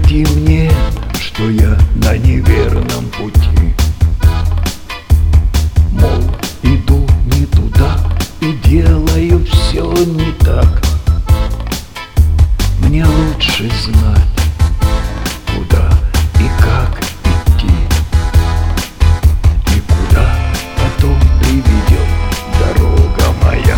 Говорите мне, что я на неверном пути, мол, иду не туда и делаю все не так. Мне лучше знать, куда и как идти, и куда потом приведет дорога моя.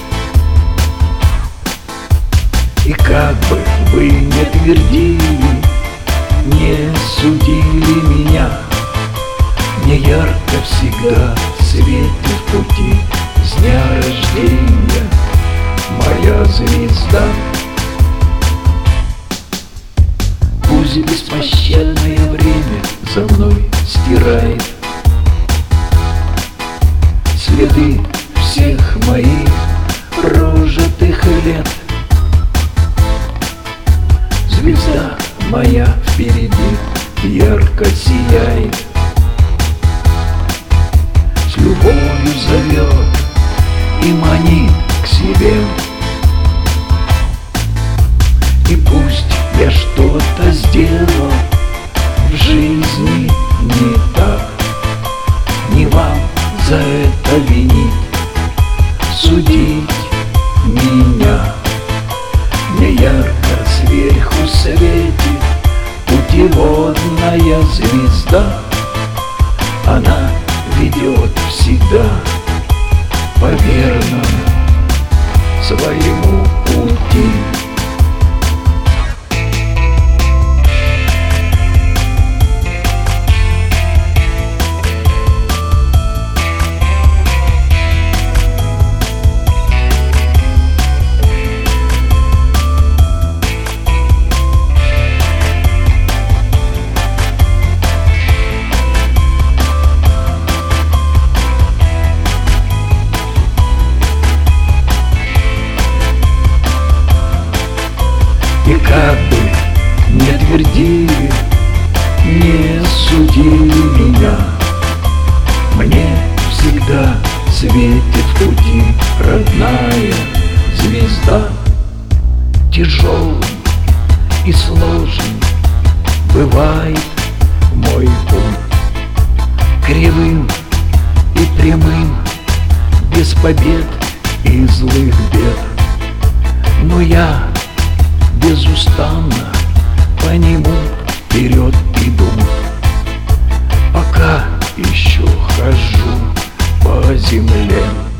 И как бы вы не твердили, не судили меня, мне ярко всегда светит пути с дня рождения моя звезда. Пусть беспощадное время за мной стирает следы всех моих прожитых лет. Звезда моя впереди ярко сияет, с любовью зовет и манит к себе. И пусть я что-то сделал в жизни не так, не вам за это винить, судить меня. Мне ярко сверху светит путеводная звезда, она ведет всегда по верному своему пути. И как бы не твердили, не судили меня, мне всегда светит в пути родная звезда. Тяжелый и сложный бывает мой путь, кривым и прямым, без побед и злых бед, но я безустанно по нему вперед иду, пока еще хожу по земле.